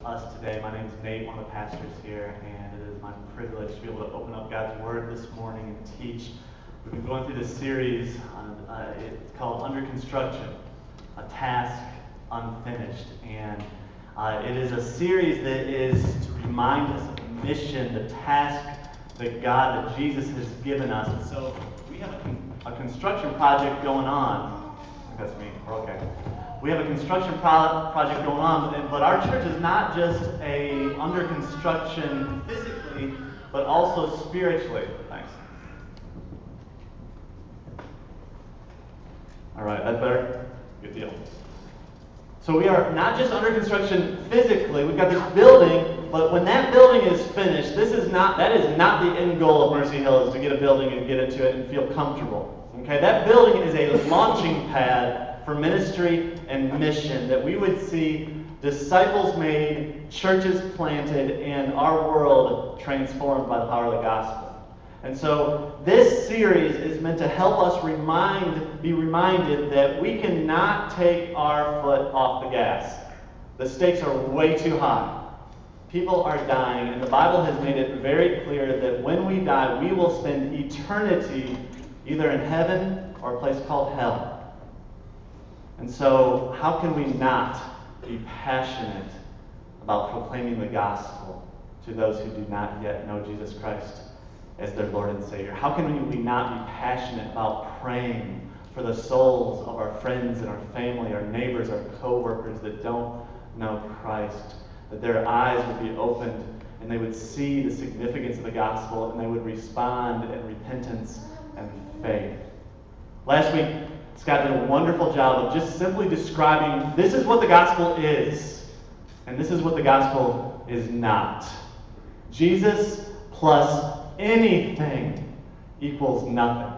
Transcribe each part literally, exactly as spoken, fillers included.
us today. My name is Nate, one of the pastors here, and it is my privilege to be able to open up God's Word this morning and teach. We've been going through this series on, uh, it's called Under Construction, a Task Unfinished, and uh, it is a series that is to remind us of the mission, the task that God, that Jesus has given us. And so we have a, con- a construction project going on. I think that's me. We're okay. We have a construction pro- project going on, but, but our church is not just a under construction physically, but also spiritually. Thanks. All right, that's better? Good deal. So we are not just under construction physically. We've got this building, but when that building is finished, this is not that is not the end goal of Mercy Hill, is to get a building and get into it and feel comfortable. Okay, that building is a launching pad for ministry and mission, that we would see disciples made, churches planted, and our world transformed by the power of the gospel. And so this series is meant to help us remind, be reminded that we cannot take our foot off the gas. The stakes are way too high. People are dying, and the Bible has made it very clear that when we die, we will spend eternity either in heaven or a place called hell. And so, how can we not be passionate about proclaiming the gospel to those who do not yet know Jesus Christ as their Lord and Savior? How can we not be passionate about praying for the souls of our friends and our family, our neighbors, our co-workers that don't know Christ? That their eyes would be opened and they would see the significance of the gospel and they would respond in repentance and faith. Last week, Scott did a wonderful job of just simply describing this is what the gospel is, and this is what the gospel is not. Jesus plus anything equals nothing.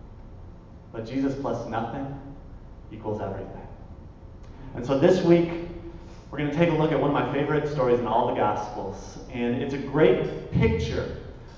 But Jesus plus nothing equals everything. And so this week, we're going to take a look at one of my favorite stories in all the Gospels. And it's a great picture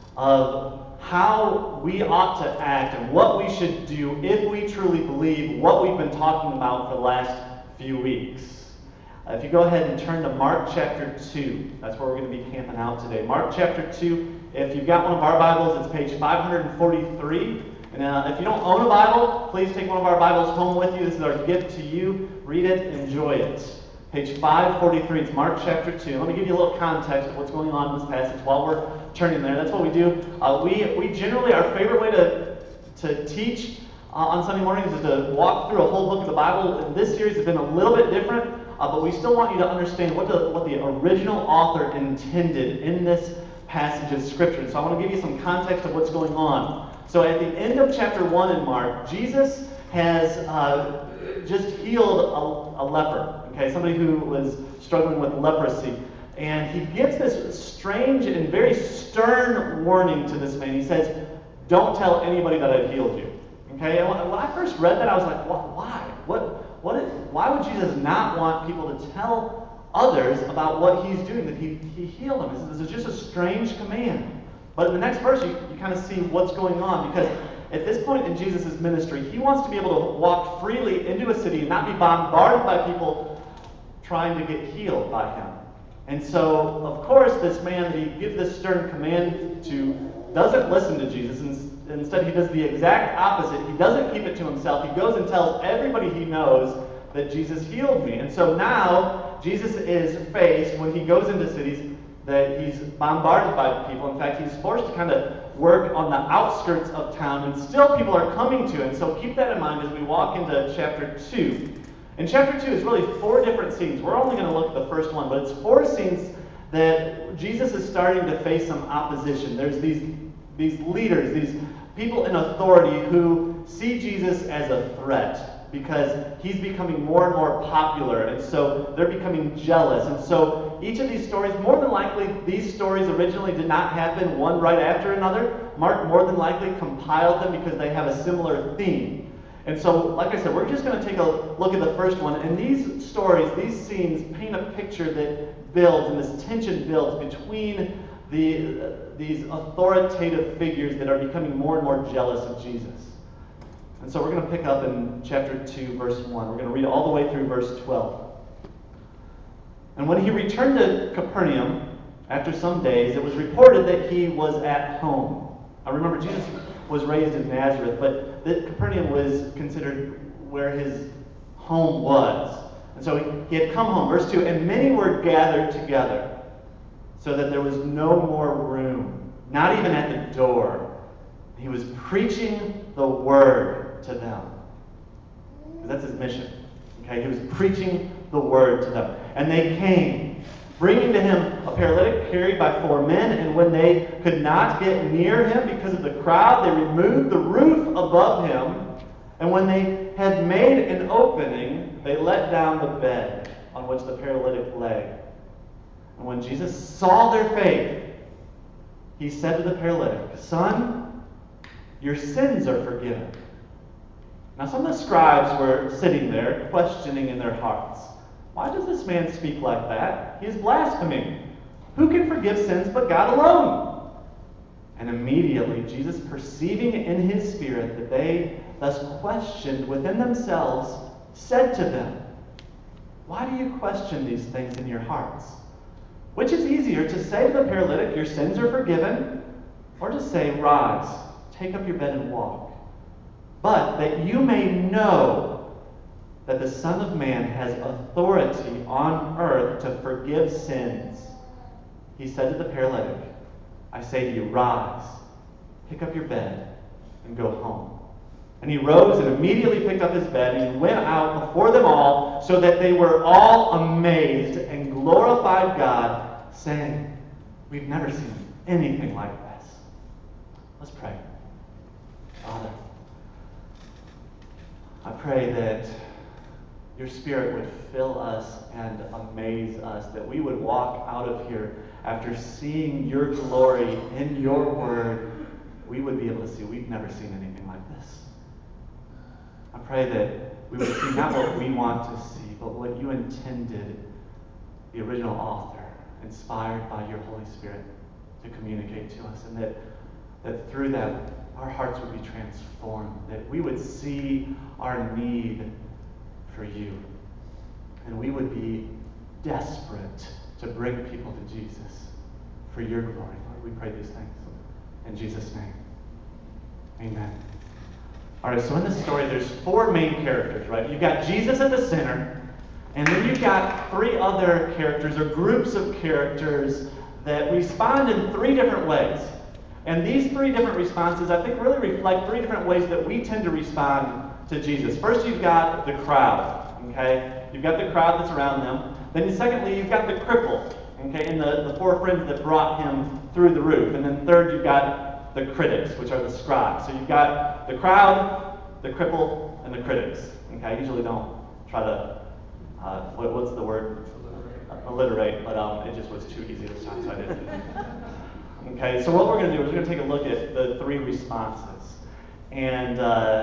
of how we ought to act and what we should do if we truly believe what we've been talking about for the last few weeks. Uh, if you go ahead and turn to Mark chapter two, that's where we're going to be camping out today. Mark chapter two, if you've got one of our Bibles, it's page five forty-three. And uh, if you don't own a Bible, please take one of our Bibles home with you. This is our gift to you. Read it, enjoy it. Page five forty-three, it's Mark chapter two. Let me give you a little context of what's going on in this passage while we're turning there. That's what we do. Uh, we we generally, our favorite way to, to teach uh, on Sunday mornings is to walk through a whole book of the Bible. This series has been a little bit different, uh, but we still want you to understand what the, what the original author intended in this passage of Scripture. So I want to give you some context of what's going on. So at the end of chapter one in Mark, Jesus has uh, just healed a, a leper. Okay, somebody who was struggling with leprosy. And he gives this strange and very stern warning to this man. He says, don't tell anybody that I've healed you. Okay, and when I first read that, I was like, why? What, what is, why would Jesus not want people to tell others about what he's doing, that he, he healed them? This is just a strange command. But in the next verse, you, you kind of see what's going on, because at this point in Jesus' ministry, he wants to be able to walk freely into a city and not be bombarded by people trying to get healed by him. And so, of course, this man that he gives this stern command to doesn't listen to Jesus. Instead, he does the exact opposite. He doesn't keep it to himself. He goes and tells everybody he knows that Jesus healed me. And so now, Jesus is faced, when he goes into cities, that he's bombarded by people. In fact, he's forced to kind of work on the outskirts of town, and still people are coming to him. So keep that in mind as we walk into chapter two. In chapter two, it's really four different scenes. We're only going to look at the first one, but it's four scenes that Jesus is starting to face some opposition. There's these, these leaders, these people in authority who see Jesus as a threat because he's becoming more and more popular, and so they're becoming jealous. And so each of these stories, more than likely, these stories originally did not happen one right after another. Mark more than likely compiled them because they have a similar theme. And so, like I said, we're just going to take a look at the first one. And these stories, these scenes, paint a picture that builds, and this tension builds between the, uh, these authoritative figures that are becoming more and more jealous of Jesus. And so we're going to pick up in chapter two, verse one. We're going to read all the way through verse twelve. And when he returned to Capernaum, after some days, it was reported that he was at home. I remember Jesus was raised in Nazareth, but that Capernaum was considered where his home was. And so he, he had come home. Verse two, and many were gathered together, so that there was no more room, not even at the door. He was preaching the word to them. Because that's his mission. Okay, he was preaching the word to them. And they came, bringing to him a paralytic carried by four men, and when they could not get near him because of the crowd, they removed the roof above him, and when they had made an opening, they let down the bed on which the paralytic lay. And when Jesus saw their faith, he said to the paralytic, "Son, your sins are forgiven." Now some of the scribes were sitting there, questioning in their hearts, "Why does this man speak like that? He is blaspheming. Who can forgive sins but God alone?" And immediately Jesus, perceiving in his spirit that they thus questioned within themselves, said to them, "Why do you question these things in your hearts? Which is easier, to say to the paralytic, 'Your sins are forgiven,' or to say, 'Rise, take up your bed and walk'? But that you may know that the Son of Man has authority on earth to forgive sins," he said to the paralytic, "I say to you, rise, pick up your bed, and go home." And he rose and immediately picked up his bed, and he went out before them all, so that they were all amazed and glorified God, saying, "We've never seen anything like this." Let's pray. Father, I pray that your Spirit would fill us and amaze us, that we would walk out of here after seeing your glory in your word. We would be able to see we've never seen anything like this. I pray that we would see not what we want to see, but what you intended, the original author, inspired by your Holy Spirit, to communicate to us, and that, that through that our hearts would be transformed, that we would see our need for you, and we would be desperate to bring people to Jesus for your glory. Lord, we pray these things in Jesus' name. Amen. All right, so in this story, there's four main characters, right? You've got Jesus at the center, and then you've got three other characters, or groups of characters, that respond in three different ways. And these three different responses, I think, really reflect three different ways that we tend to respond to Jesus. First, you've got the crowd, okay? You've got the crowd that's around them. Then, secondly, you've got the cripple, okay, and the, the four friends that brought him through the roof. And then third, you've got the critics, which are the scribes. So you've got the crowd, the cripple, and the critics. Okay, I usually don't try to, uh, what, what's the word? Alliterate, but um, it just was too easy this time, so I didn't. Okay, so what we're going to do is we're going to take a look at the three responses and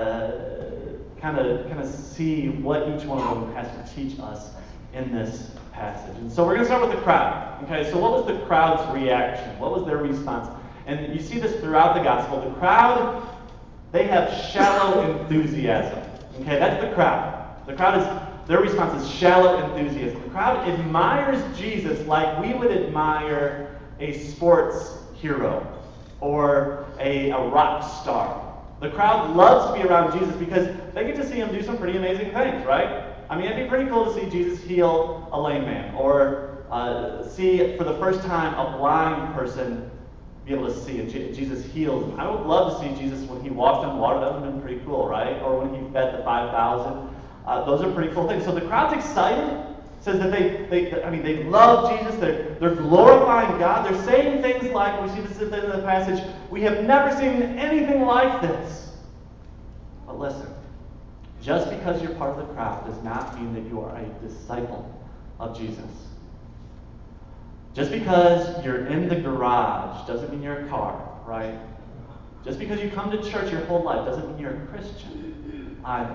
kind of kind of see what each one of them has to teach us in this passage. And so we're going to start with the crowd. Okay, so what was the crowd's reaction? What was their response? And you see this throughout the gospel. The crowd, they have shallow enthusiasm. Okay, that's the crowd. The crowd is, their response is shallow enthusiasm. The crowd admires Jesus like we would admire a sports hero or a, a rock star. The crowd loves to be around Jesus because they get to see him do some pretty amazing things, right? I mean, it'd be pretty cool to see Jesus heal a lame man, or uh, see for the first time a blind person be able to see, and Je- Jesus heals them. I would love to see Jesus when he walked on water. That would have been pretty cool, right? Or when he fed the five thousand. Uh, those are pretty cool things. So the crowd's excited. It says that they, they, I mean, they love Jesus. They're, they're glorifying God. They're saying things like, we see this at the end of the passage, "We have never seen anything like this." But listen, just because you're part of the crowd does not mean that you are a disciple of Jesus. Just because you're in the garage doesn't mean you're a car, right? Just because you come to church your whole life doesn't mean you're a Christian either.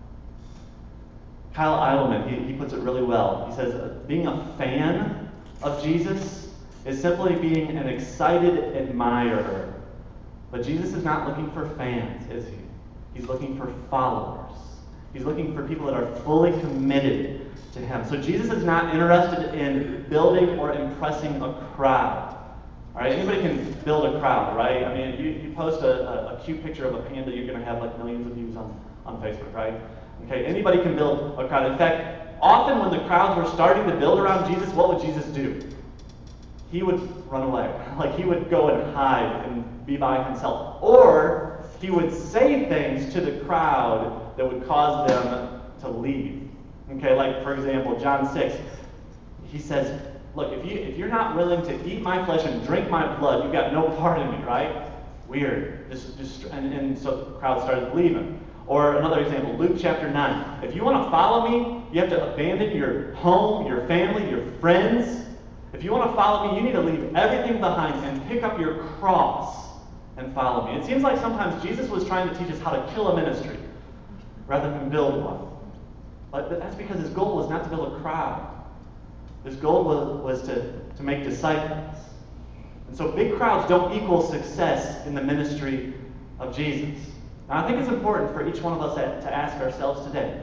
Kyle Idleman, he, he puts it really well. He says, uh, being a fan of Jesus is simply being an excited admirer. But Jesus is not looking for fans, is he? He's looking for followers. He's looking for people that are fully committed to him. So Jesus is not interested in building or impressing a crowd. All right, anybody can build a crowd, right? I mean, you, you post a, a, a cute picture of a panda, you're going to have like millions of views on, on Facebook, right? Okay, anybody can build a crowd. In fact, often when the crowds were starting to build around Jesus, what would Jesus do? He would run away. Like he would go and hide and be by himself. Or he would say things to the crowd that would cause them to leave. Okay, like for example, John six, he says, look, if, you, if you're not willing to eat my flesh and drink my blood, you've got no part in me, right? Weird. Just, just, and, and so the crowd started leaving. Or another example, Luke chapter nine. If you want to follow me, you have to abandon your home, your family, your friends. If you want to follow me, you need to leave everything behind and pick up your cross and follow me. It seems like sometimes Jesus was trying to teach us how to kill a ministry rather than build one. But that's because his goal was not to build a crowd. His goal was, was to, to make disciples. And so big crowds don't equal success in the ministry of Jesus. Now I think it's important for each one of us to ask ourselves today,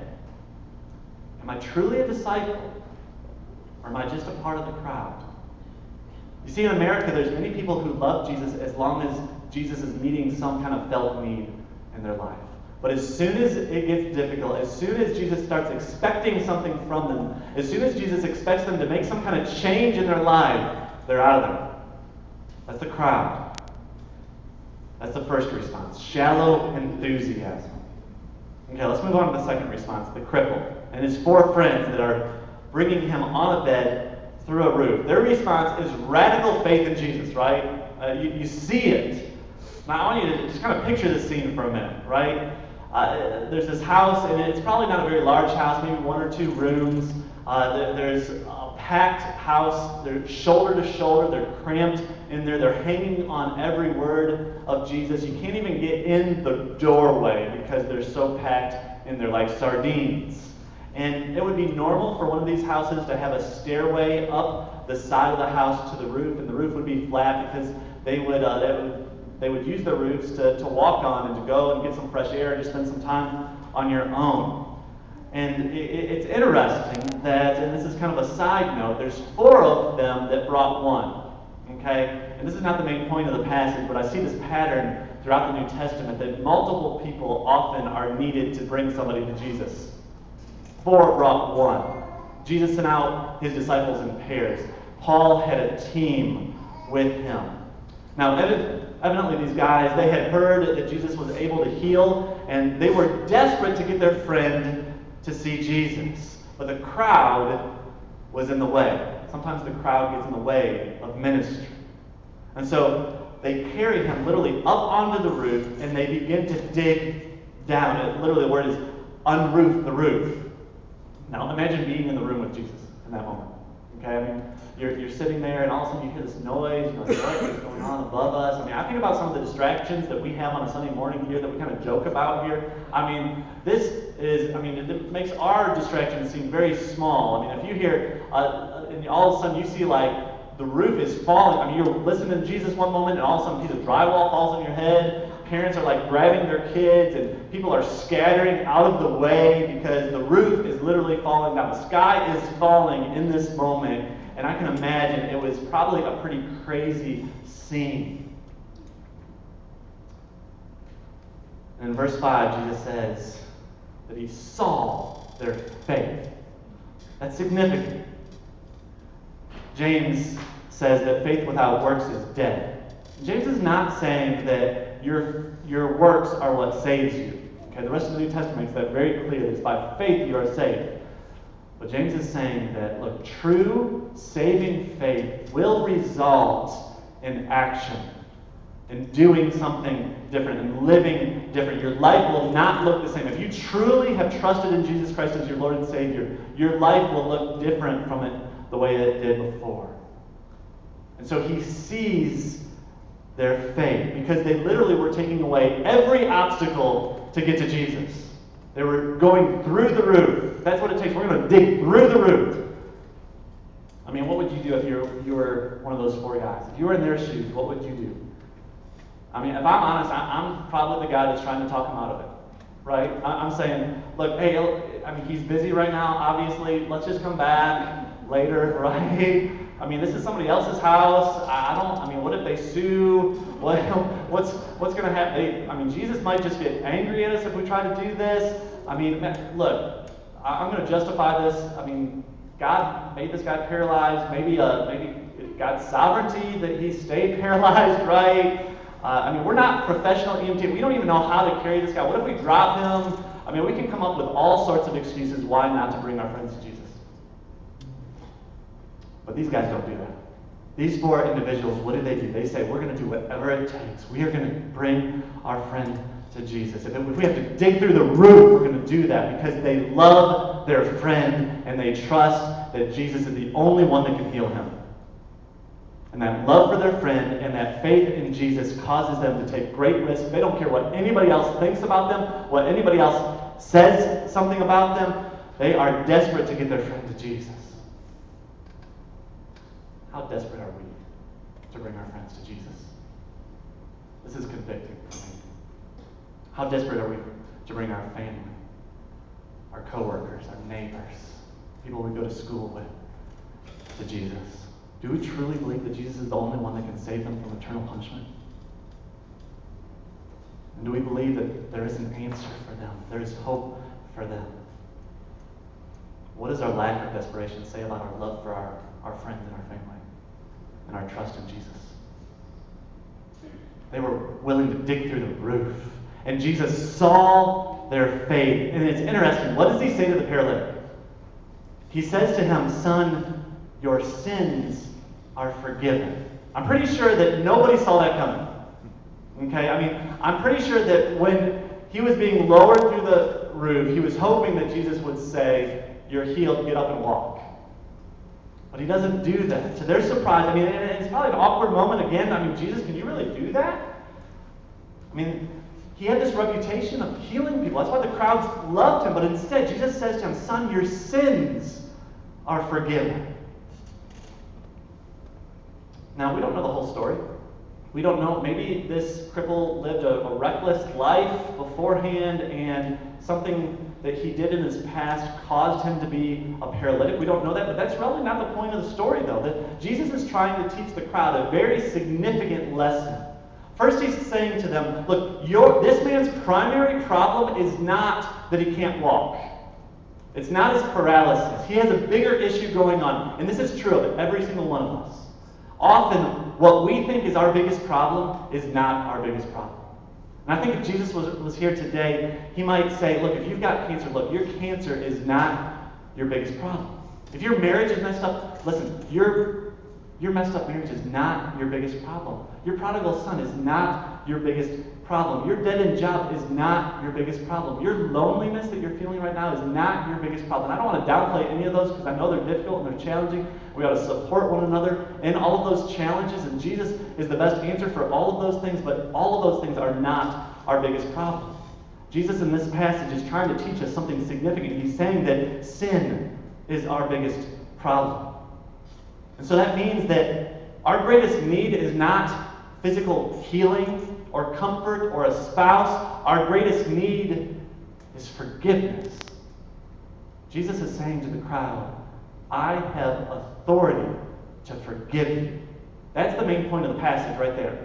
am I truly a disciple? Or am I just a part of the crowd? You see, in America, there's many people who love Jesus as long as Jesus is meeting some kind of felt need in their life. But as soon as it gets difficult, as soon as Jesus starts expecting something from them, as soon as Jesus expects them to make some kind of change in their life, they're out of there. That's the crowd. That's the first response, shallow enthusiasm. Okay, let's move on to the second response, the cripple and his four friends that are bringing him on a bed through a roof. Their response is radical faith in Jesus, right? Uh, you, you see it. Now, I want you to just kind of picture this scene for a minute, right? Uh, there's this house, and it's probably not a very large house, maybe one or two rooms. Uh, there, there's a packed house. They're shoulder to shoulder. They're cramped in there. They're hanging on every word of Jesus. You can't even get in the doorway because they're so packed in there like sardines. And it would be normal for one of these houses to have a stairway up the side of the house to the roof, and the roof would be flat because they would uh, they would they would use the roofs to, to walk on and to go and get some fresh air and just spend some time on your own. And it, it's interesting that, and this is kind of a side note, there's four of them that brought one. Okay? And this is not the main point of the passage, but I see this pattern throughout the New Testament that multiple people often are needed to bring somebody to Jesus. Four brought one. Jesus sent out his disciples in pairs. Paul had a team with him. Now, evidently these guys, they had heard that Jesus was able to heal, and they were desperate to get their friend to see Jesus. But the crowd was in the way. Sometimes the crowd gets in the way of ministry. And so they carry him literally up onto the roof, and they begin to dig down. It, literally, the word is unroof the roof. Now, imagine being in the room with Jesus in that moment. Okay, I mean, you're, you're sitting there, and all of a sudden you hear this noise. You're like, what is going on above us? I mean, I think about some of the distractions that we have on a Sunday morning here that we kind of joke about here. I mean, this is, I mean, it makes our distractions seem very small. I mean, if you hear, uh, and all of a sudden you see like the roof is falling. I mean, you're listening to Jesus one moment, and all of a sudden a piece of drywall falls on your head. Parents are like grabbing their kids, and people are scattering out of the way because the roof is literally falling down. The sky is falling in this moment, and I can imagine it was probably a pretty crazy scene. And in verse five, Jesus says that he saw their faith. That's significant. James says that faith without works is dead. James is not saying that Your, your works are what saves you. Okay, the rest of the New Testament makes that very clear. It's by faith you are saved. But James is saying that, look, true saving faith will result in action, in doing something different, in living different. Your life will not look the same. If you truly have trusted in Jesus Christ as your Lord and Savior, your life will look different from it the way it did before. And so he sees their faith, because they literally were taking away every obstacle to get to Jesus. They were going through the roof. That's what it takes. We're going to dig through the roof. I mean, what would you do if you were, you were one of those four guys? If you were in their shoes, what would you do? I mean, if I'm honest, I'm probably the guy that's trying to talk them out of it. Right? I'm saying, look, hey, I mean, he's busy right now, obviously. Let's just come back later, right? I mean, this is somebody else's house. I don't, I mean, what if they sue? What, what's what's going to happen? They, I mean, Jesus might just get angry at us if we try to do this. I mean, look, I'm going to justify this. I mean, God made this guy paralyzed. Maybe, uh, maybe God's sovereignty that he stayed paralyzed, right? Uh, I mean, we're not professional E M T. We don't even know how to carry this guy. What if we drop him? I mean, we can come up with all sorts of excuses why not to bring our friends to Jesus. But these guys don't do that. These four individuals, what do they do? They say, we're going to do whatever it takes. We are going to bring our friend to Jesus. If, if we have to dig through the roof, we're going to do that because they love their friend and they trust that Jesus is the only one that can heal him. And that love for their friend and that faith in Jesus causes them to take great risks. They don't care what anybody else thinks about them, what anybody else says something about them. They are desperate to get their friend to Jesus. How desperate are we to bring our friends to Jesus? This is convicting for me. How desperate are we to bring our family, our coworkers, our neighbors, people we go to school with, to Jesus? Do we truly believe that Jesus is the only one that can save them from eternal punishment? And do we believe that there is an answer for them? There is hope for them? What does our lack of desperation say about our love for our, our friends and our family and our trust in Jesus? They were willing to dig through the roof. And Jesus saw their faith. And it's interesting. What does he say to the paralytic? He says to him, son, your sins are forgiven. I'm pretty sure that nobody saw that coming. Okay? I mean, I'm pretty sure that when he was being lowered through the roof, he was hoping that Jesus would say, you're healed, get up and walk. But he doesn't do that. To their surprise, I mean, and it's probably an awkward moment again. I mean, Jesus, can you really do that? I mean, he had this reputation of healing people. That's why the crowds loved him. But instead, Jesus says to him, son, your sins are forgiven. Now, we don't know the whole story. We don't know. Maybe this cripple lived a, a reckless life beforehand, and something that he did in his past caused him to be a paralytic. We don't know that, but that's really not the point of the story, though. That Jesus is trying to teach the crowd a very significant lesson. First, he's saying to them, look, your, this man's primary problem is not that he can't walk. It's not his paralysis. He has a bigger issue going on, and this is true of every single one of us. Often, what we think is our biggest problem is not our biggest problem. And I think if Jesus was, was here today, he might say, look, if you've got cancer, look, your cancer is not your biggest problem. If your marriage is messed up, listen, your, your messed up marriage is not your biggest problem. Your prodigal son is not your biggest problem. Your dead-end job is not your biggest problem. Your loneliness that you're feeling right now is not your biggest problem. I don't want to downplay any of those because I know they're difficult and they're challenging. We ought to support one another in all of those challenges, and Jesus is the best answer for all of those things, but all of those things are not our biggest problem. Jesus in this passage is trying to teach us something significant. He's saying that sin is our biggest problem. And so that means that our greatest need is not physical healing or comfort or a spouse. Our greatest need is forgiveness. Jesus is saying to the crowd, I have authority to forgive you. That's the main point of the passage right there.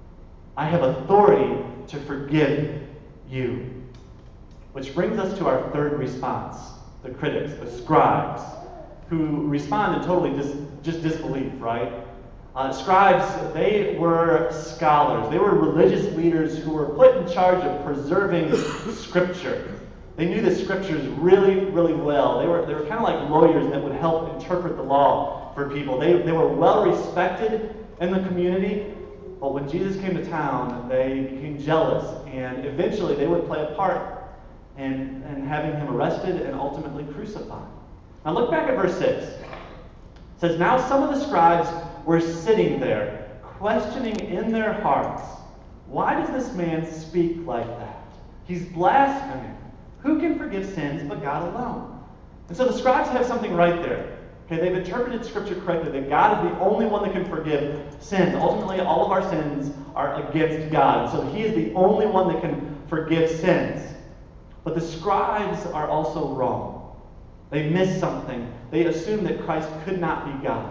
I have authority to forgive you. Which brings us to our third response, the critics, the scribes, who respond in totally dis- just disbelief, right? Uh, scribes, they were scholars. They were religious leaders who were put in charge of preserving Scripture. They knew the Scriptures really, really well. They were, they were kind of like lawyers that would help interpret the law for people. They, they were well respected in the community, but when Jesus came to town, they became jealous, and eventually they would play a part in, in having him arrested and ultimately crucified. Now look back at verse six. It says, now some of the scribes were sitting there, questioning in their hearts, why does this man speak like that? He's blaspheming. Who can forgive sins but God alone? And so the scribes have something right there. Okay, they've interpreted Scripture correctly, that God is the only one that can forgive sins. Ultimately, all of our sins are against God. So he is the only one that can forgive sins. But the scribes are also wrong. They miss something. They assume that Christ could not be God.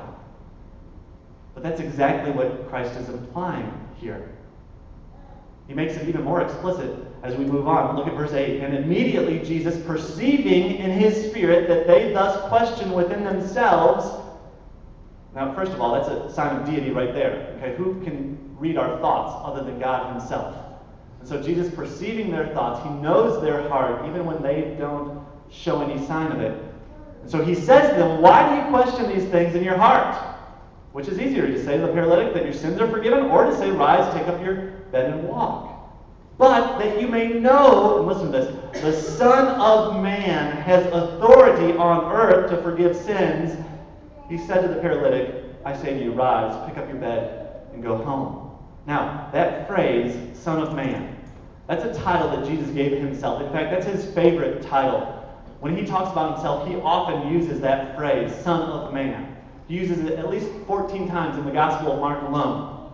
But that's exactly what Christ is implying here. He makes it even more explicit as we move on. Look at verse eight. And immediately Jesus, perceiving in his spirit that they thus question within themselves. Now, first of all, that's a sign of deity right there. Okay, who can read our thoughts other than God himself? And so Jesus, perceiving their thoughts, he knows their heart, even when they don't show any sign of it. And so he says to them, why do you question these things in your heart? Which is easier, to say to the paralytic that your sins are forgiven, or to say, rise, take up your bed and walk. But that you may know, and listen to this, the Son of Man has authority on earth to forgive sins. He said to the paralytic, I say to you, rise, pick up your bed, and go home. Now, that phrase, Son of Man, that's a title that Jesus gave himself. In fact, that's his favorite title. When he talks about himself, he often uses that phrase, Son of Man. He uses it at least fourteen times in the Gospel of Mark alone.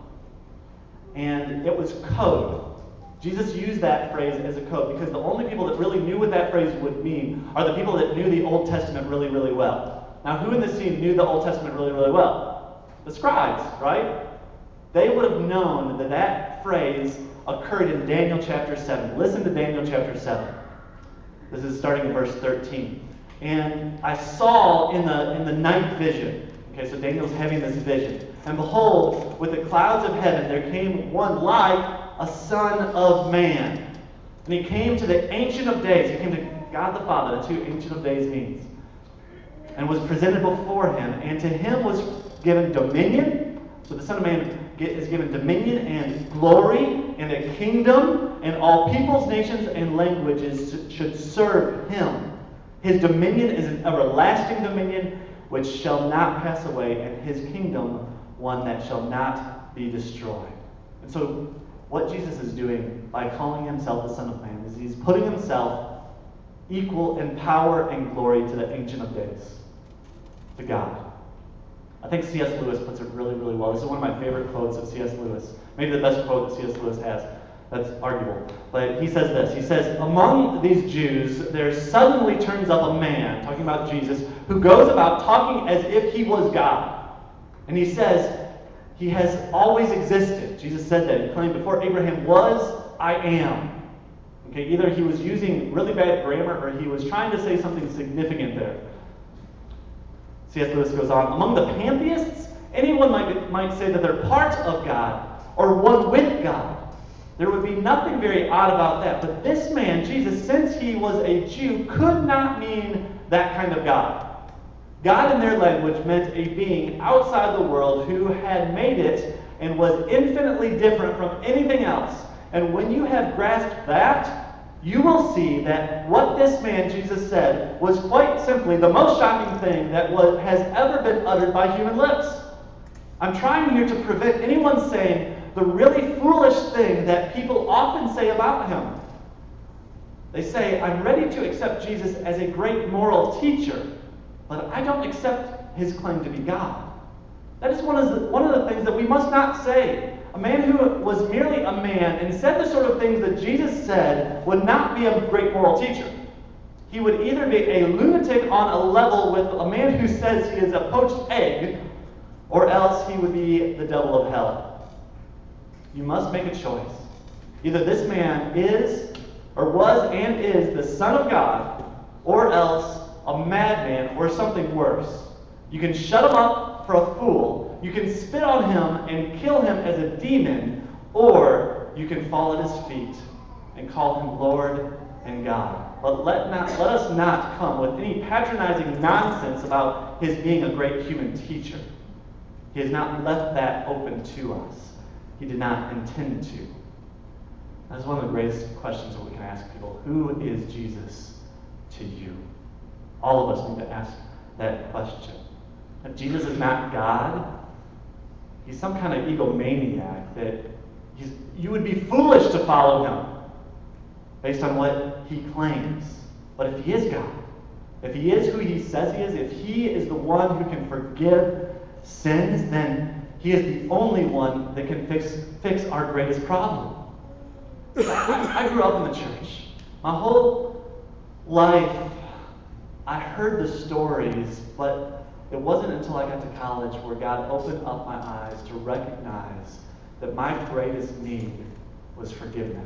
And it was code. Jesus used that phrase as a code because the only people that really knew what that phrase would mean are the people that knew the Old Testament really, really well. Now, who in this scene knew the Old Testament really, really well? The scribes, right? They would have known that that phrase occurred in Daniel chapter seven. Listen to Daniel chapter seven. This is starting in verse thirteen. And I saw in the in the night vision. Okay, so Daniel's having this vision. And behold, with the clouds of heaven there came one like a son of man. And he came to the Ancient of Days. He came to God the Father. That's who Ancient of Days means. And was presented before him. And to him was given dominion. So the Son of Man is given dominion and glory and a kingdom. And all peoples, nations, and languages should serve him. His dominion is an everlasting dominion which shall not pass away, and his kingdom one that shall not be destroyed. And so what Jesus is doing by calling himself the Son of Man is he's putting himself equal in power and glory to the Ancient of Days, to God. I think C S Lewis puts it really, really well. This is one of my favorite quotes of C S Lewis. Maybe the best quote that C S Lewis has. That's arguable. But he says this. He says, among these Jews, there suddenly turns up a man, talking about Jesus, who goes about talking as if he was God. And he says, he has always existed. Jesus said that. He claimed, before Abraham was, I am. Okay, either he was using really bad grammar or he was trying to say something significant there. C S Lewis goes on, among the pantheists, anyone might, might say that they're part of God or one with God. There would be nothing very odd about that. But this man, Jesus, since he was a Jew, could not mean that kind of God. God in their language meant a being outside the world who had made it and was infinitely different from anything else. And when you have grasped that, you will see that what this man, Jesus, said was quite simply the most shocking thing that was, has ever been uttered by human lips. I'm trying here to prevent anyone saying the really foolish thing that people often say about him. They say, I'm ready to accept Jesus as a great moral teacher, but I don't accept his claim to be God. That is one of the, one of the things that we must not say. A man who was merely a man and said the sort of things that Jesus said would not be a great moral teacher. He would either be a lunatic on a level with a man who says he is a poached egg, or else he would be the devil of hell. You must make a choice. Either this man is, or was and is, the Son of God, or else a madman or something worse. You can shut him up for a fool. You can spit on him and kill him as a demon, or you can fall at his feet and call him Lord and God. But let not let us not come with any patronizing nonsense about his being a great human teacher. He has not left that open to us. He did not intend to. That's one of the greatest questions that we can ask people. Who is Jesus to you? All of us need to ask that question. If Jesus is not God, he's some kind of egomaniac that he's, you would be foolish to follow him based on what he claims. But if he is God, if he is who he says he is, if he is the one who can forgive sins, then he is the only one that can fix, fix our greatest problem. I, I grew up in the church. My whole life, I heard the stories, but it wasn't until I got to college where God opened up my eyes to recognize that my greatest need was forgiveness.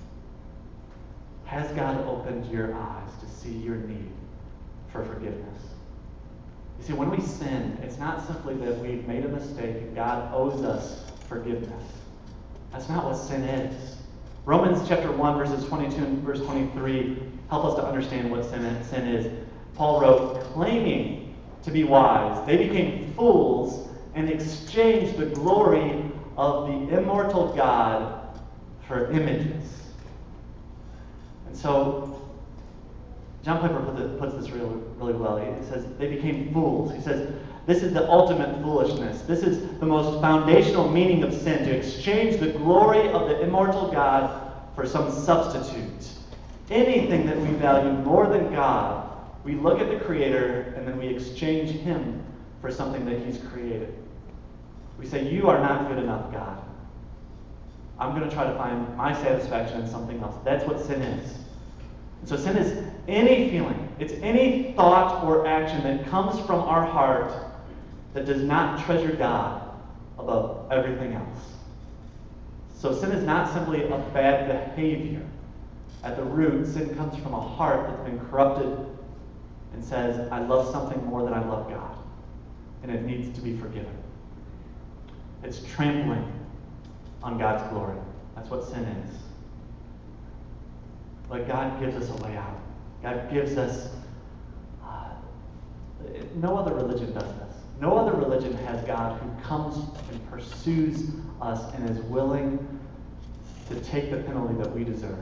Has God opened your eyes to see your need for forgiveness? You see, when we sin, it's not simply that we've made a mistake and God owes us forgiveness. That's not what sin is. Romans chapter one, verses twenty-two and verse twenty-three help us to understand what sin is. Paul wrote, claiming to be wise, they became fools and exchanged the glory of the immortal God for images. And so, John Piper puts this really, really well. He says, they became fools. He says, this is the ultimate foolishness. This is the most foundational meaning of sin, to exchange the glory of the immortal God for some substitute. Anything that we value more than God, we look at the Creator and then we exchange Him for something that He's created. We say, you are not good enough, God. I'm going to try to find my satisfaction in something else. That's what sin is. And so sin is any feeling, it's any thought or action that comes from our heart that does not treasure God above everything else. So sin is not simply a bad behavior. At the root, sin comes from a heart that's been corrupted and says, I love something more than I love God. And it needs to be forgiven. It's trampling on God's glory. That's what sin is. But God gives us a way out. God gives us... Uh, no other religion does this. No other religion has God who comes and pursues us and is willing to take the penalty that we deserve.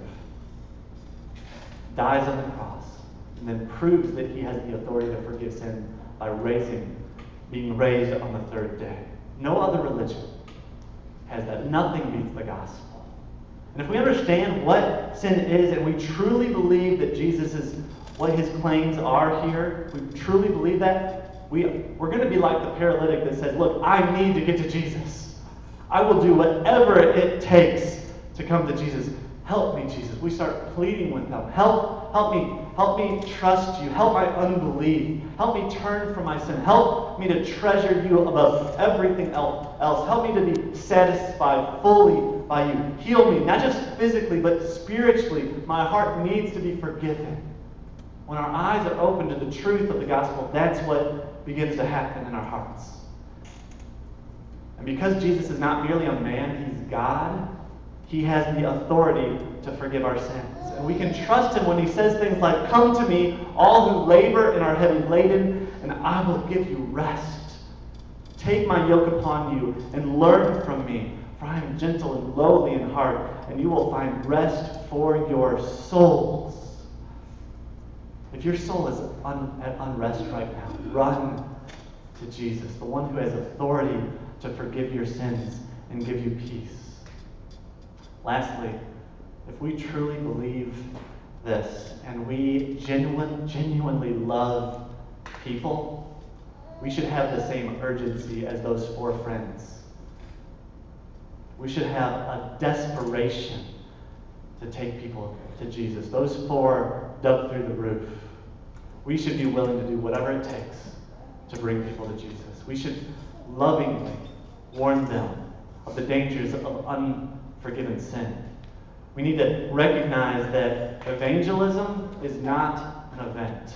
Dies on the cross, and then proves that He has the authority to forgive sin by raising, being raised on the third day. No other religion has that. Nothing beats the gospel. And if we understand what sin is and we truly believe that Jesus is what His claims are here, we truly believe that, we, we're going to be like the paralytic that says, look, I need to get to Jesus. I will do whatever it takes to come to Jesus. Help me, Jesus. We start pleading with Him. Help, help me, help me trust You. Help my unbelief. Help me turn from my sin. Help me to treasure You above everything else. Help me to be satisfied fully by You. Heal me, not just physically, but spiritually. My heart needs to be forgiven. When our eyes are open to the truth of the gospel, that's what begins to happen in our hearts. And because Jesus is not merely a man, He's God, He has the authority to forgive our sins. And we can trust Him when He says things like, come to me, all who labor and are heavy laden, and I will give you rest. Take my yoke upon you and learn from me, for I am gentle and lowly in heart, and you will find rest for your souls. If your soul is un- at unrest right now, run to Jesus, the one who has authority to forgive your sins and give you peace. Lastly, if we truly believe this and we genuine, genuinely love people, we should have the same urgency as those four friends. We should have a desperation to take people to Jesus. Those four dug through the roof. We should be willing to do whatever it takes to bring people to Jesus. We should lovingly warn them of the dangers of unforgiven sin. We need to recognize that evangelism is not an event.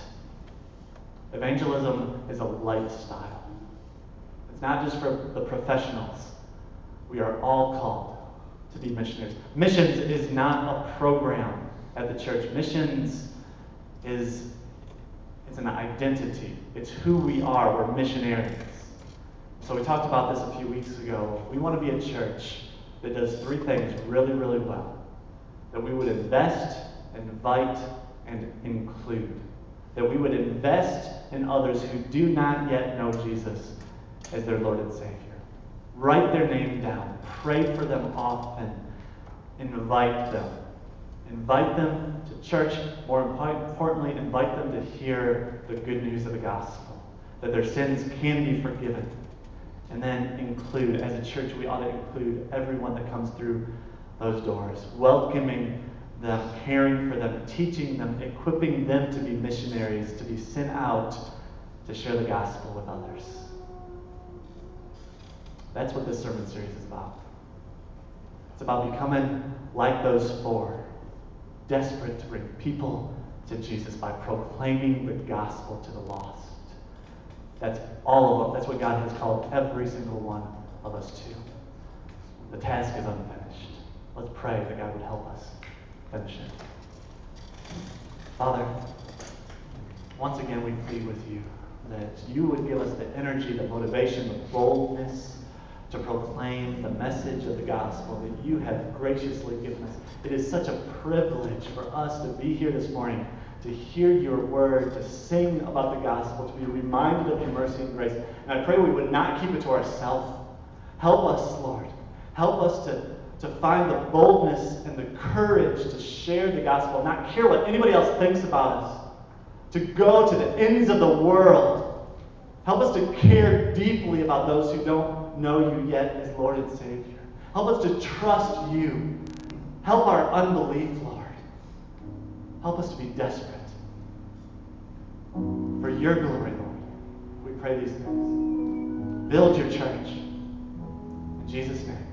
Evangelism is a lifestyle. It's not just for the professionals. We are all called to be missionaries. Missions is not a program at the church. Missions is it's an identity. It's who we are. We're missionaries. So we talked about this a few weeks ago. We want to be a church that does three things really, really well. That we would invest, invite, and include. That we would invest in others who do not yet know Jesus as their Lord and Savior. Write their name down. Pray for them often. Invite them. Invite them to church. More importantly, invite them to hear the good news of the gospel. That their sins can be forgiven. And then include. As a church, we ought to include everyone that comes through those doors. Welcoming them, caring for them, teaching them, equipping them to be missionaries, to be sent out to share the gospel with others. That's what this sermon series is about. It's about becoming like those four, desperate to bring people to Jesus by proclaiming the gospel to the lost. That's all of us. That's what God has called every single one of us to. The task is unfinished. Let's pray that God would help us finish it. Father, once again we plead with you that you would give us the energy, the motivation, the boldness to proclaim the message of the gospel that you have graciously given us. It is such a privilege for us to be here this morning, to hear your word, to sing about the gospel, to be reminded of your mercy and grace. And I pray we would not keep it to ourselves. Help us, Lord. Help us to, to find the boldness and the courage to share the gospel, not care what anybody else thinks about us, to go to the ends of the world. Help us to care deeply about those who don't know you yet as Lord and Savior. Help us to trust you. Help our unbelief, Lord. Help us to be desperate. For your glory, Lord, we pray these things. Build your church. In Jesus' name.